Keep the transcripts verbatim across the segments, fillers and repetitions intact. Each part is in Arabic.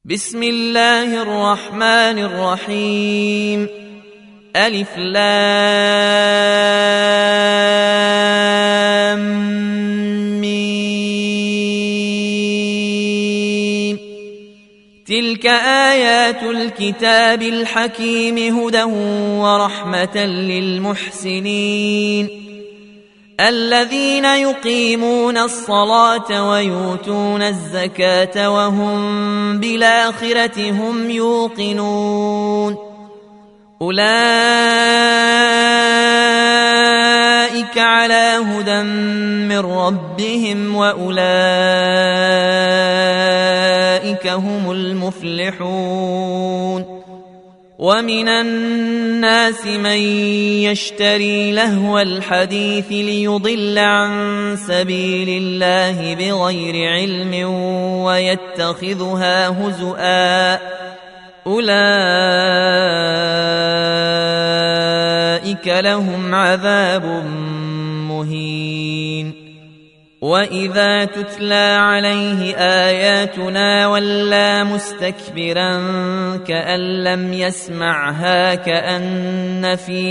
بسم الله الرحمن الرحيم. ألف لام ميم. تلك آيات الكتاب الحكيم هدى ورحمة للمحسنين الذين يقيمون الصلاة ويؤتون الزكاة وهم بالآخرة هم يوقنون أولئك على هدى من ربهم وأولئك هم المفلحون. ومن الناس من يشتري لهو الحديث ليضل عن سبيل الله بغير علم ويتخذها هزؤا أولئك لهم عذاب مهين. وإذا تتلى عليه آياتنا ولى مستكبرا كأن لم يسمعها كأن في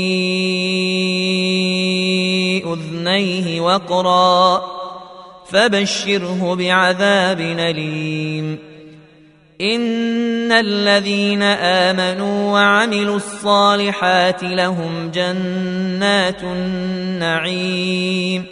أذنيه وقرا فبشره بعذاب أليم. إن الذين آمنوا وعملوا الصالحات لهم جنات النعيم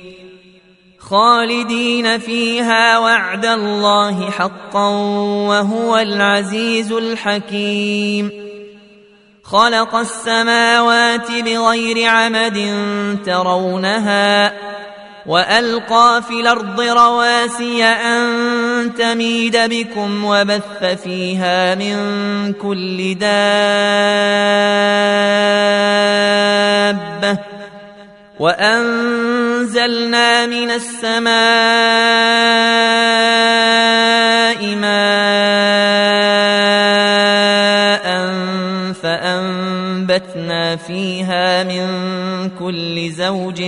خالدين فيها وعد الله حقا وهو العزيز الحكيم. خلق السماوات بغير عمد ترونها وألقى في الأرض رواسي أن تميد بكم وبث فيها من كل دابة وأنزلنا من السماء ماء فأنبتنا فيها من كل زوج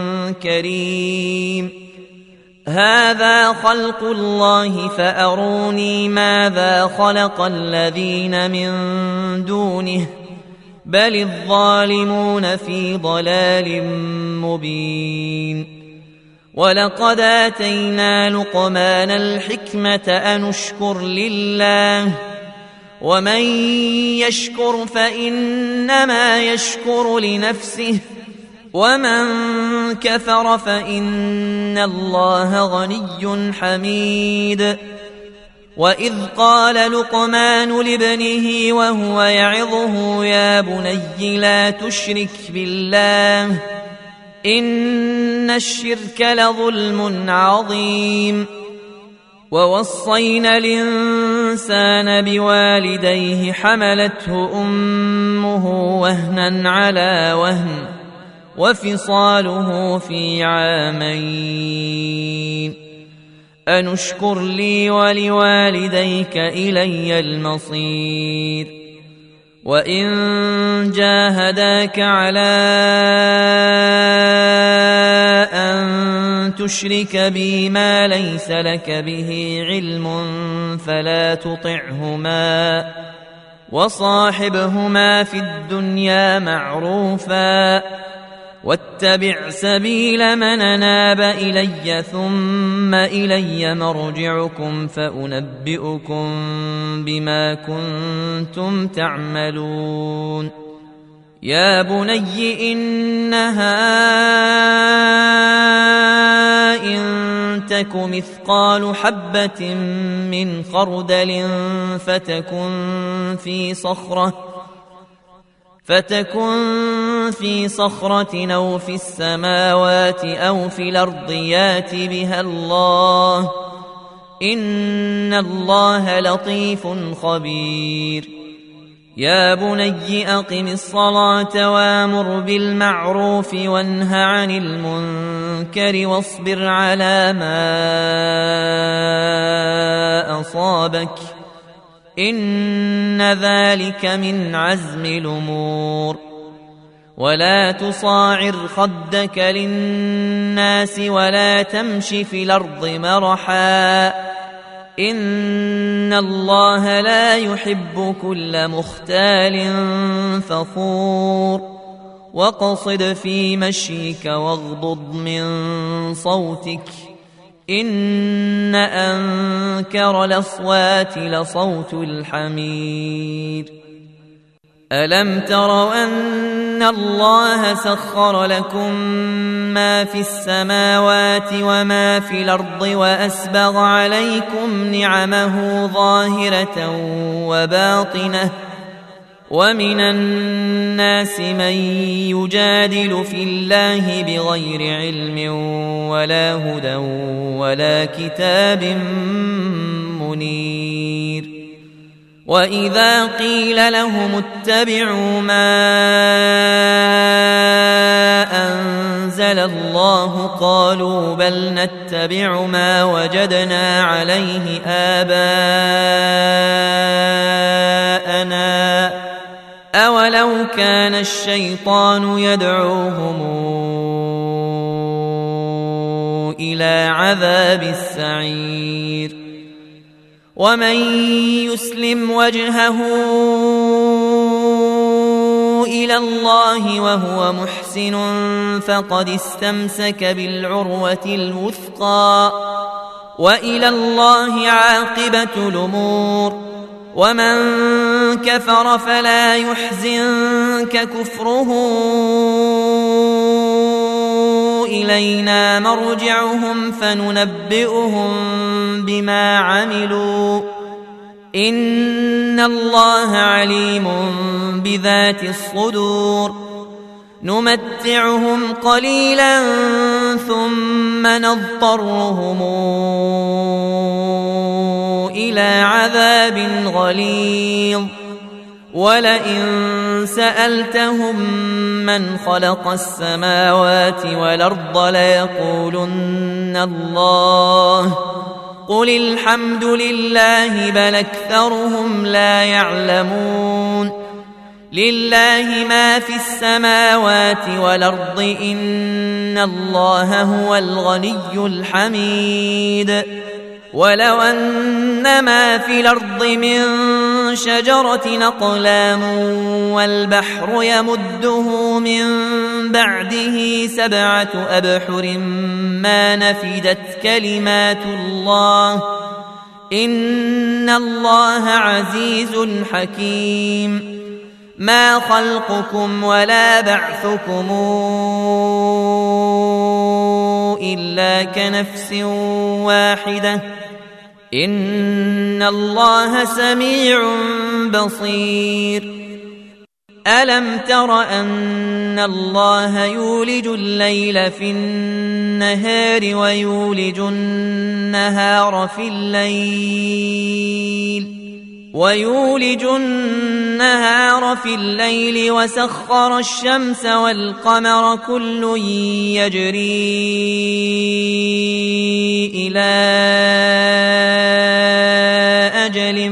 كريم. هذا خلق الله فأروني ماذا خلق الذين من دونه بل الظالمون في ضلال مبين. ولقد آتينا لقمان الحكمة أن اشكر لله ومن يشكر فإنما يشكر لنفسه ومن كفر فإن الله غني حميد. وإذ قال لقمان لابنه وهو يعظه يا بني لا تشرك بالله إن الشرك لظلم عظيم. ووصينا الإنسان بوالديه حملته أمه وهنا على وهن وفصاله في عامين أن اشكر لي ولوالديك إلي المصير. وإن جاهداك على أن تشرك بي ما ليس لك به علم فلا تطعهما وصاحبهما في الدنيا معروفا واتبع سبيل من أناب إلي ثم إلي مرجعكم فأنبئكم بما كنتم تعملون. يا بني إنها إن تك مثقال حبة من خردل فتكن في صخرة فتكن في صخرة أو في السماوات أو في الأرض يات بها الله إن الله لطيف خبير. يا بني أقم الصلاة وامر بالمعروف وانه عن المنكر واصبر على ما أصابك إن ذلك من عزم الأمور. ولا تصاعر خدك للناس ولا تمش في الأرض مرحا إن إن الله لا يحب كل مختال فخور واقصد في مشيك واغضض من صوتك إن أنكر الأصوات لصوت الحمير ألم تروا أن الله سخر لكم ما في السماوات وما في الأرض وأسبغ عليكم نعمه ظاهرة وباطنة ومن الناس من يجادل في الله بغير علم ولا هدى ولا كتاب منير وإذا قيل لهم اتبعوا ما أنزل الله قالوا بل نتبع ما وجدنا عليه آباءنا أولو كان الشيطان يدعوهم إلى عذاب السعير ومن يسلم وجهه إلى الله وهو محسن فقد استمسك بالعروة الوثقى وإلى الله عاقبة الأمور ومن كفر فلا يحزنك كفره إلينا مرجعهم فننبئهم بما عملوا إن الله عليم بذات الصدور نمتعهم قليلا ثم نضطرهم إلى عذاب غليظ ولئن سألتهم من خلق السماوات والأرض ليقولن الله قل الحمد لله بل أكثرهم لا يعلمون لله ما في السماوات والأرض إن الله هو الغني الحميد ولو أن ما في الأرض من شجرة أقلام والبحر يمده من بعده سبعة أبحر ما نفدت كلمات الله إن الله عزيز حكيم ما خلقكم ولا بعثكم إلا كنفس واحدة إن الله سميع بصير ألم تر أن الله يولج الليل في النهار ويولج النهار في الليل ويولج النهار في الليل وسخر الشمس والقمر كل يجري إلى أجل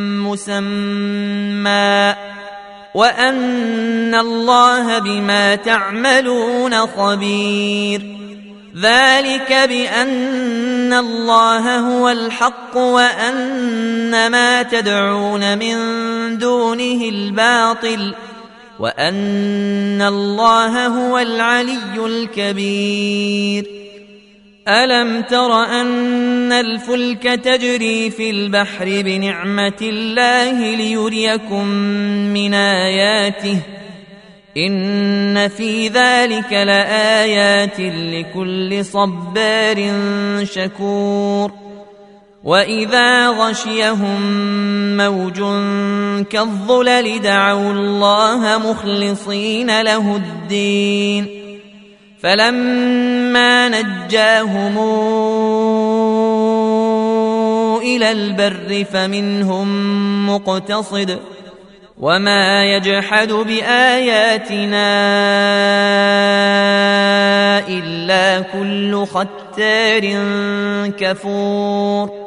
مسمى وأن الله بما تعملون خبير ذلك بأن الله هو الحق وأن ما تدعون من دونه الباطل وأن الله هو العلي الكبير ألم تر أن الفلك تجري في البحر بنعمة الله ليريكم من آياته إن في ذلك لآيات لكل صبار شكور وإذا غشيهم موج كالظلل دعوا الله مخلصين له الدين فلما نجاهم إلى البر فمنهم مقتصد وما يجحد بآياتنا إلا كل ختار كفور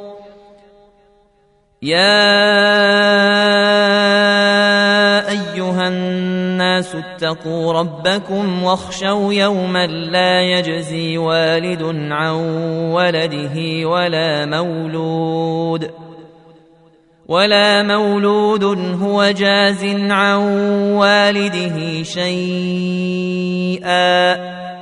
يا أيها الناس اتقوا ربكم واخشوا يوما لا يجزي والد عن ولده ولا مولود ولا مولود هو جاز عن والده شيئا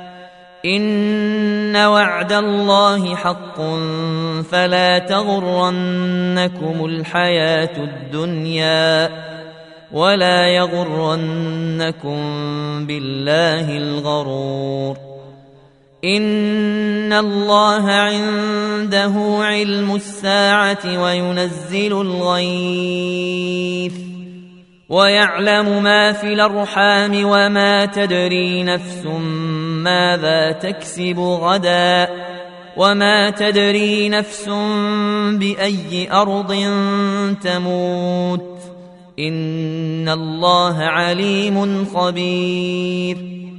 إن وعد الله حق فلا تغرنكم الحياة الدنيا ولا يغرنكم بالله الغرور إن الله عنده علم الساعة وينزل الغيث ويعلم ما في الأرحام وما تدري نفس ماذا تكسب غدا وما تدري نفس بأي أرض تموت إن الله عليم خبير